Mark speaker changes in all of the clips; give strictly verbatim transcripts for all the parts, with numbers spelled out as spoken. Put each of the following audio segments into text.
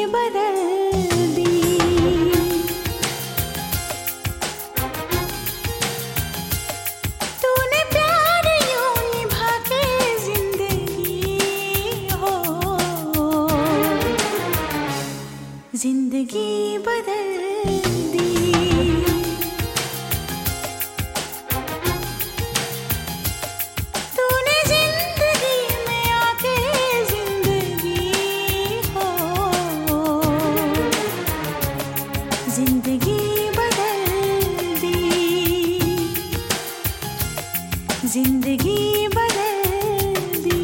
Speaker 1: बदल दी। तूने प्यार यूं निभा के जिंदगी हो, जिंदगी बदल दी। जिंदगी बदल दी, जिंदगी बदल दी।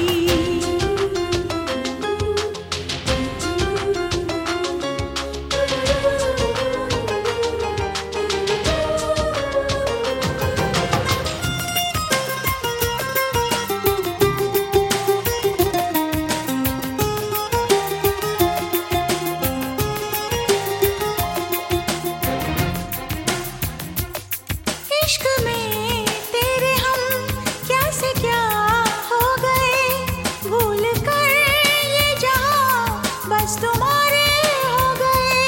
Speaker 1: इश्क में तेरे हम क्या से क्या हो गए, भूल कर ये जहां बस तुम्हारे हो गए।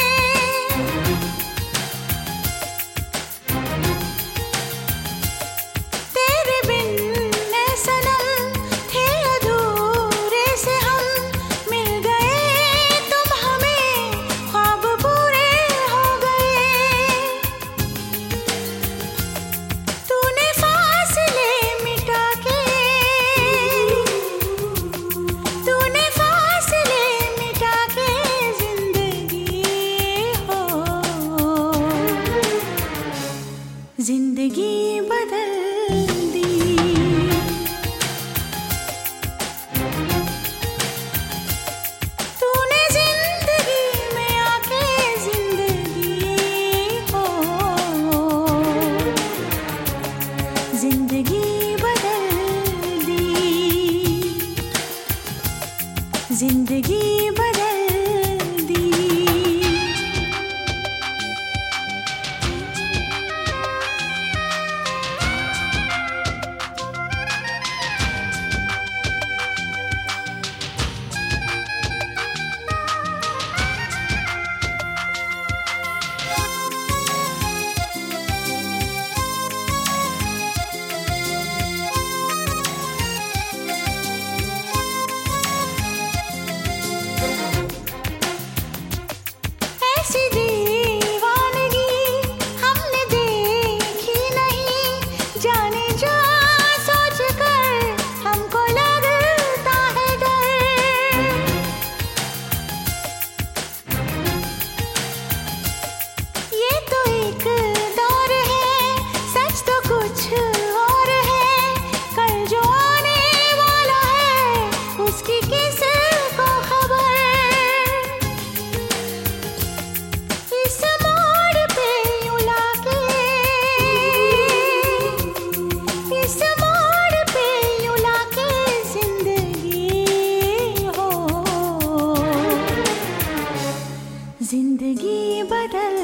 Speaker 1: तेरे बिन ए सनम थे अधूरे से हम, मिल गए तुम हमें ख्वाब पूरे हो गए। जिंदगी बदल दी, तूने जिंदगी में आके जिंदगी हो, जिंदगी बदल दी, जिंदगी बदल दी। ऐसी दीवानगी हमने देखी नहीं, जाने जा सोच कर हमको लगता है डर। ये तो एक दौर है, सच तो कुछ और है, कल जो आने वाला है उसकी किसी को खबर। इस मोड़ पे यूं लाके, इस मोड़ पे यूं लाके जिंदगी हो, जिंदगी बदल